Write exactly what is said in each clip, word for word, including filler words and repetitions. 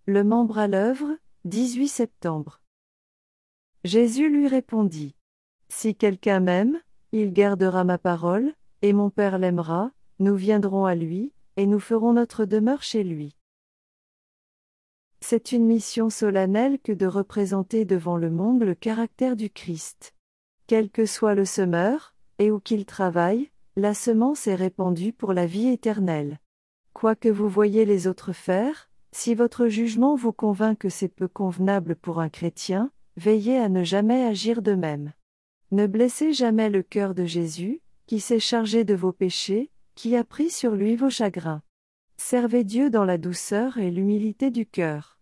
Le membre à l'œuvre, dix-huit septembre. Jésus lui répondit. Si quelqu'un m'aime, il gardera ma parole, et mon Père l'aimera, nous viendrons à lui, et nous ferons notre demeure chez lui. C'est une mission solennelle que de représenter devant le monde le caractère du Christ. Quel que soit le semeur, et où qu'il travaille, la semence est répandue pour la vie éternelle. Quoi que vous voyez les autres faire, si votre jugement vous convainc que c'est peu convenable pour un chrétien, veillez à ne jamais agir de même. Ne blessez jamais le cœur de Jésus, qui s'est chargé de vos péchés, qui a pris sur lui vos chagrins. Servez Dieu dans la douceur et l'humilité du cœur.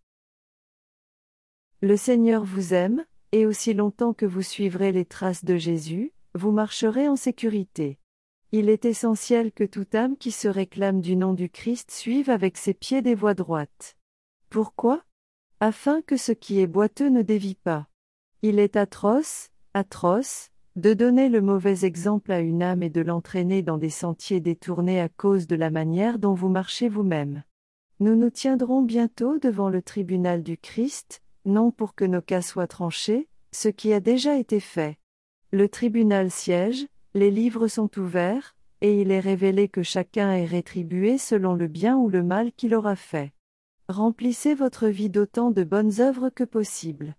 Le Seigneur vous aime, et aussi longtemps que vous suivrez les traces de Jésus, vous marcherez en sécurité. Il est essentiel que toute âme qui se réclame du nom du Christ suive avec ses pieds des voies droites. Pourquoi ? Afin que ce qui est boiteux ne dévie pas. Il est atroce, atroce, de donner le mauvais exemple à une âme et de l'entraîner dans des sentiers détournés à cause de la manière dont vous marchez vous-même. Nous nous tiendrons bientôt devant le tribunal du Christ, non pour que nos cas soient tranchés, ce qui a déjà été fait. Le tribunal siège, les livres sont ouverts, et il est révélé que chacun est rétribué selon le bien ou le mal qu'il aura fait. Remplissez votre vie d'autant de bonnes œuvres que possible.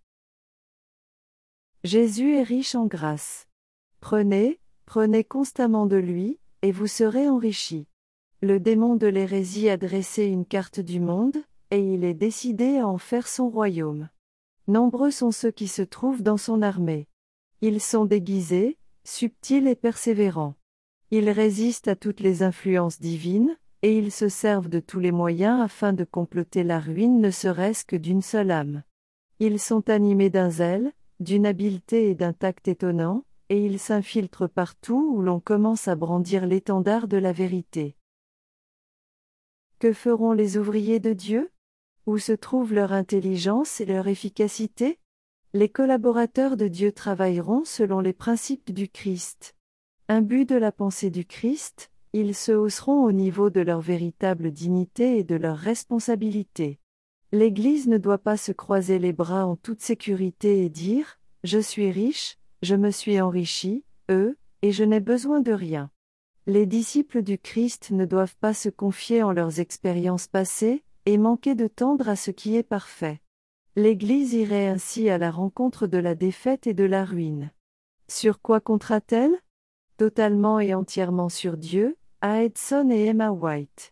Jésus est riche en grâce. Prenez, prenez constamment de lui, et vous serez enrichis. Le démon de l'hérésie a dressé une carte du monde, et il est décidé à en faire son royaume. Nombreux sont ceux qui se trouvent dans son armée. Ils sont déguisés, subtils et persévérants. Ils résistent à toutes les influences divines, et ils se servent de tous les moyens afin de comploter la ruine ne serait-ce que d'une seule âme. Ils sont animés d'un zèle, d'une habileté et d'un tact étonnants, et ils s'infiltrent partout où l'on commence à brandir l'étendard de la vérité. Que feront les ouvriers de Dieu ? Où se trouve leur intelligence et leur efficacité ? Les collaborateurs de Dieu travailleront selon les principes du Christ. Imbus de la pensée du Christ, ils se hausseront au niveau de leur véritable dignité et de leur responsabilité. L'Église ne doit pas se croiser les bras en toute sécurité et dire « Je suis riche, je me suis enrichi, eux, et je n'ai besoin de rien ». Les disciples du Christ ne doivent pas se confier en leurs expériences passées, et manquer de tendre à ce qui est parfait. L'Église irait ainsi à la rencontre de la défaite et de la ruine. Sur quoi comptera-t-elle ? Totalement et entièrement sur Dieu, à Edson et Emma White.